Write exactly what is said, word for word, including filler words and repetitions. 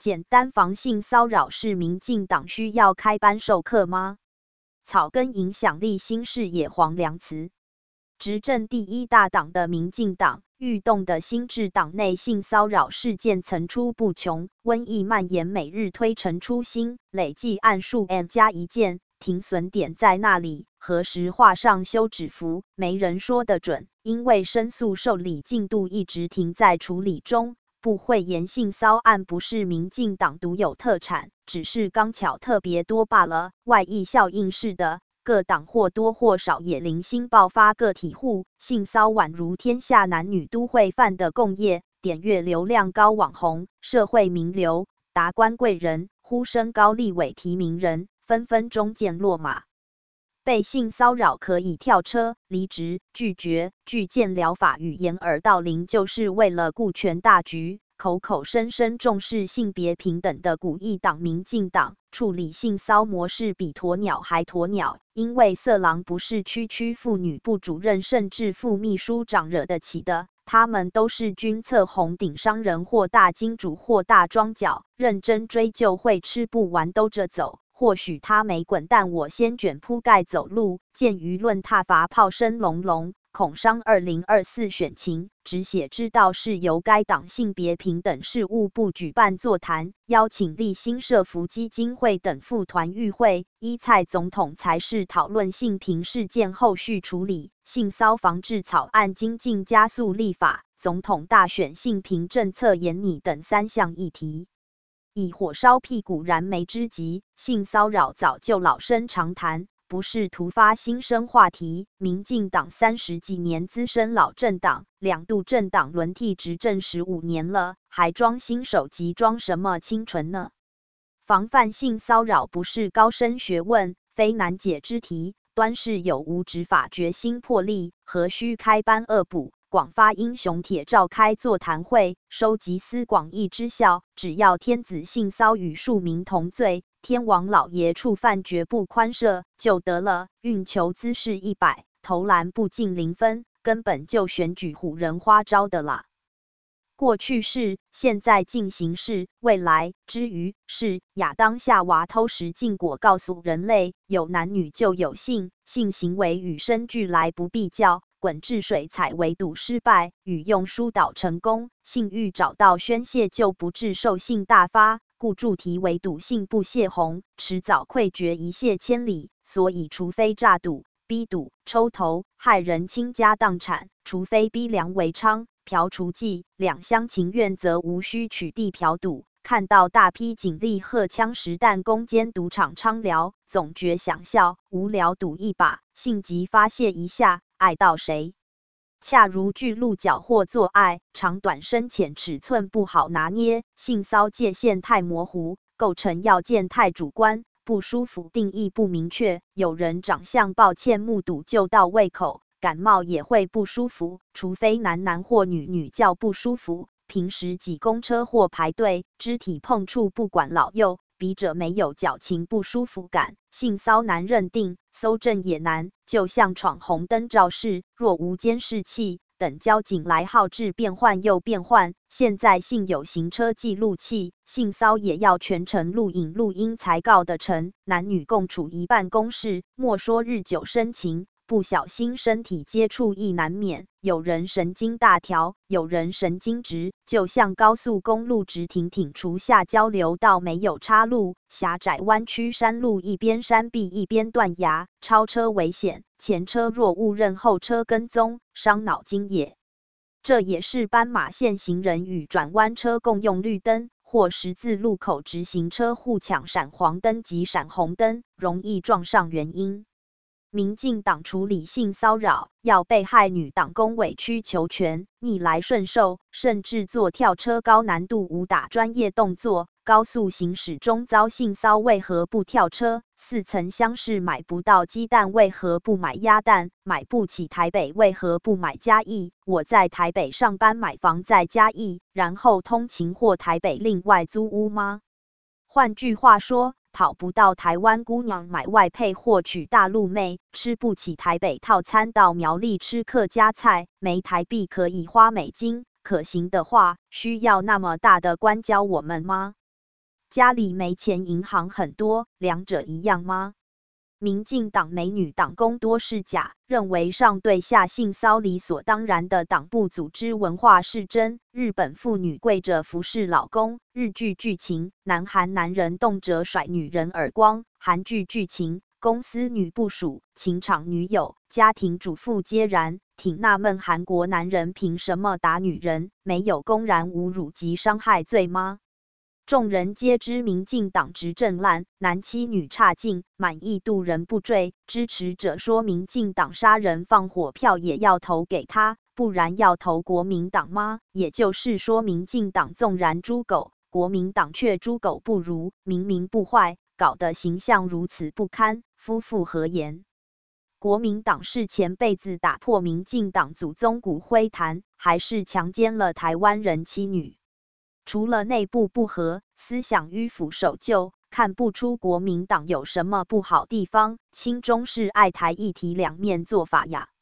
简单防性骚扰是民进党需要开班授课吗？草根影响力新视野黄良慈。执政第一大党的民进党，欲动的新制党内性骚扰事件层出不穷，瘟疫蔓延每日推陈出新，累计案数 N 加一件，停损点在那里？何时画上休止符？没人说得准，因为申诉受理进度一直停在处理中。不讳言性骚案不是民进党独有特产，只是刚巧特别多罢了。外溢效应是的，各党或多或少也零星爆发个体户性骚宛如天下男女都会犯的共业，点阅流量高网红、社会名流、达官贵人、呼声高立委提名人，纷纷中箭落马。被性骚扰可以跳车、离职、拒绝、拒见疗法与掩耳盗铃，就是为了顾全大局。口口声声重视性别平等的古意党民进党，处理性骚模式比鸵鸟还鸵鸟，因为色狼不是区区妇女部主任甚至副秘书长惹得起的，他们都是军策红顶商人或大金主或大庄脚，认真追究会吃不完兜着走。或许他没滚，但我先卷铺盖走路。见舆论挞伐炮声隆隆，恐伤二零二四选情。只写知道是由该党性别平等事务部举办座谈，邀请立新社福基金会等副团与会。依蔡总统才是讨论性平事件后续处理、性骚防治草案精进加速立法、总统大选性平政策研拟等三项议题。以火烧屁股燃眉之急，性骚扰早就老生常谈，不是突发新生话题。民进党三十几年资深老政党，两度政党轮替执政十五年了，还装新手急装什么清纯呢？防范性骚扰不是高深学问，非难解之题，端是有无执法决心魄力，何须开班恶补？广发英雄帖召开座谈会，收集思广益之效。只要天子性骚与庶民同罪，天王老爷触犯绝不宽赦，就得了。运球姿势一百，投篮不进零分，根本就选举唬人花招的啦。过去式、现在进行式、未来之于是亚当夏娃偷食禁果，告诉人类有男女就有性，性行为与生俱来不必教。滚治水彩围堵失败，语用疏导成功，性欲找到宣泄就不致兽性大发，故主题围堵性不泄洪，迟早溃决一泻千里。所以除非诈赌、逼赌、抽头，害人倾家荡产，除非逼良为娼、嫖除妓，两厢情愿则无需取缔嫖赌。看到大批警力荷枪实弹攻坚赌场娼寮，总觉想笑，无聊赌一把，性急发泄一下，爱到谁？恰如巨鹿角或做爱，长短深浅尺寸不好拿捏，性骚界限太模糊，构成要件太主观，不舒服定义不明确。有人长相抱歉目睹就到胃口，感冒也会不舒服，除非男男或女女叫不舒服。平时挤公车或排队，肢体碰触不管老幼，笔者没有矫情不舒服感，性骚难认定，搜证也难，就像闯红灯肇事，若无监视器，等交警来号志变换又变换。现在性有行车记录器，性骚也要全程录影录音才告得成。男女共处一办公室，莫说日久生情，不小心身体接触亦难免。有人神经大条，有人神经质，就像高速公路直挺挺除下交流道没有岔路，狭窄弯曲山路一边山壁一边断崖，超车危险，前车若误认后车跟踪，伤脑筋也。这也是斑马线行人与转弯车共用绿灯，或十字路口直行车互抢闪黄灯及闪红灯，容易撞上原因。民进党处理性骚扰，要被害女党工委曲求全、逆来顺受，甚至做跳车高难度武打专业动作。高速行驶中遭性骚为何不跳车？四层厢式买不到鸡蛋为何不买鸭蛋？买不起台北为何不买嘉义？我在台北上班买房在嘉义，然后通勤或台北另外租屋吗？换句话说，讨不到台湾姑娘买外配或娶大陆妹，吃不起台北套餐到苗栗吃客家菜，没台币可以花美金，可行的话，需要那么大的官教我们吗？ 家里没钱，银行很多，两者一样吗？民进党美女党工多是假，认为上对下性骚理所当然的党部组织文化是真。日本妇女跪着服侍老公，日剧剧情，南韩男人动辄甩女人耳光，韩剧剧情，公司女部属、情场女友、家庭主妇皆然。挺纳闷韩国男人凭什么打女人？没有公然侮辱及伤害罪吗？众人皆知民进党执政烂，男妻女差劲，满意度人不坠。支持者说民进党杀人放火票也要投给他，不然要投国民党吗？也就是说民进党纵然猪狗，国民党却猪狗不如，明明不坏，搞得形象如此不堪，夫妇何言？国民党是前辈子打破民进党祖宗骨灰坛，还是强奸了台湾人妻女？除了内部不和、思想迂腐守旧，看不出国民党有什么不好地方。亲中是爱台一体两面做法呀。